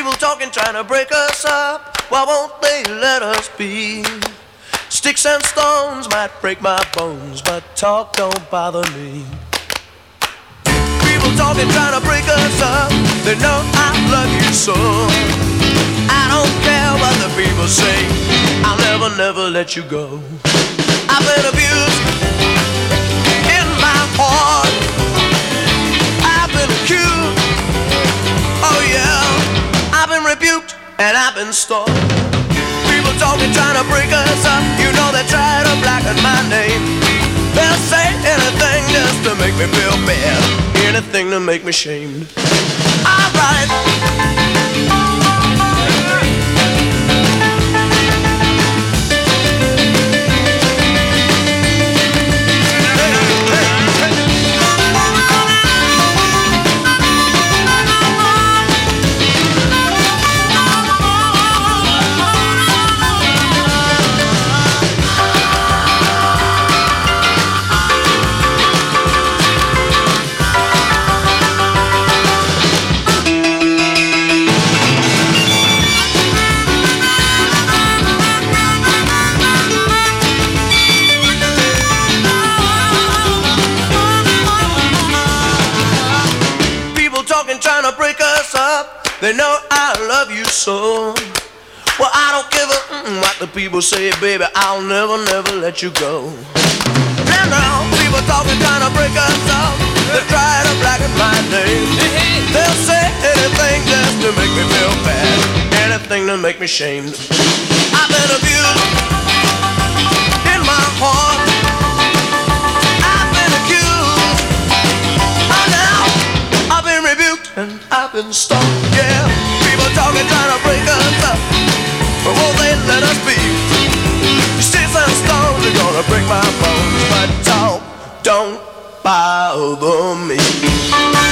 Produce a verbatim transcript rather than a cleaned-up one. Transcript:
People talking, trying to break us up. Why won't they let us be? Sticks and stones might break my bones, but talk don't bother me. People talking, trying to break us up. They know I love you so. I don't care what the people say. I'll never, never let you go. I've been abused in my heart. I've been accused. Oh yeah. I've been rebuked and I've been stalked. People talking, trying to break us up. You know they try to blacken my name. They'll say anything just to make me feel bad, anything to make me shamed. Alright. Trying to break us up. They know I love you so. Well, I don't give a mm, what the people say, baby. I'll never, never let you go. Now, now, people talking, trying to break us up. They try to blacken my name. They'll say anything just to make me feel bad, anything to make me shamed. I've been abused in my heart. I've been accused. Oh, now I've been rebuked and I've been stalked, yeah. People talking, trying to break us up, but won't they let us be? Sticks and stones are gonna break my bones, but talk don't bother me.